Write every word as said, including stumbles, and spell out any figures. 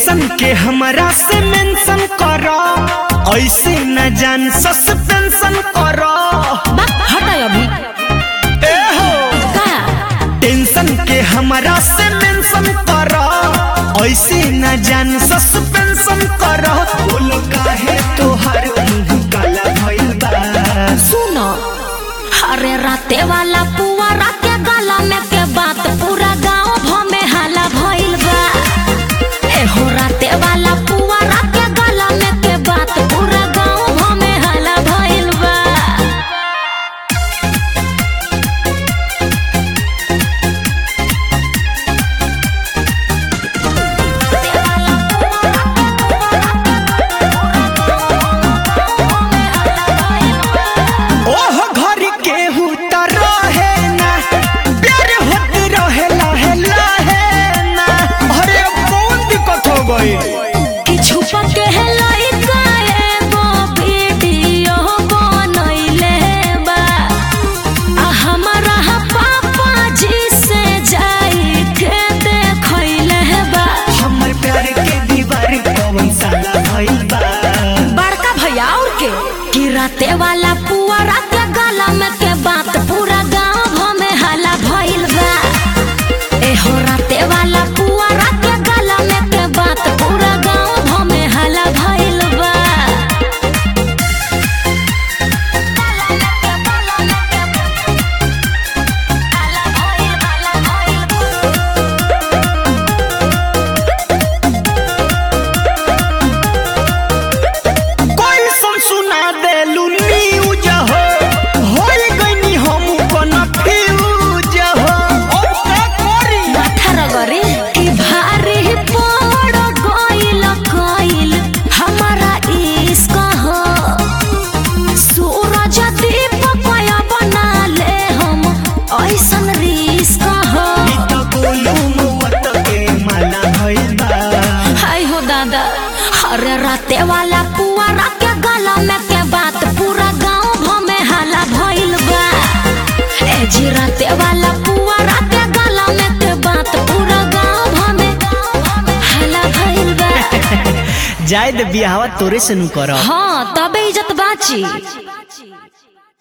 Tension के हमरा से मेंशन करो, ऐसे न जान सस्पेंशन करो। हटा अभी ए हो का टेंशन के हमरा से मेंशन करो, ऐसे न जान सस्पेंशन करो। बोल काहे तोहर मुंह काला भइल बा। सुनो अरे राते वाला पुआ राते गला में के बात पूरा गांव भ में हाला भइल बा। ए हो राते वाला पुआ राते गला में के बात पूरा गांव भ में हाला भइल बा। ओह घर के हुता रहे ना, प्यार होत रहे लाहे लाहे ना। अरे कौन दिक्कत हो गई? कि छुपा के लइका एगो वीडियो बनैले बा। आ हमरा पापा जी से जाई के देखैले बा। हमर प्यार के दीवार कौन साला भइल बा। बड़का भैया और के कि राते वाला पुआ राते गला में के बात पूरा गांव भ में हाला भइल बा। ए हो राते वाला पुआ राते गला में के बात पूरा गांव भ में हाला भइल बा। कोई सुन सुना देलू न्यूज हो, होई गइनी हम कन्फ्यूज हो। अब का करी? माथा रगरे कि भारी पड़ गइल गइल हमारा इश्क हो। सूरज दीपक बना ले हम ऐसन रिश्क हो। ई त गोलू मौत के माला भइल बा। हाय हो दादा अरे राते वाला पुआ राते गला में के बात पूरा गांव भ में हाला भइल बा। ए जी राते वाला पुआ राते गला में के बात पूरा गांव भ में हाला भइल बा। जायद बियाहवा तोरे से नु करब। हाँ तबे इज्जत बाची।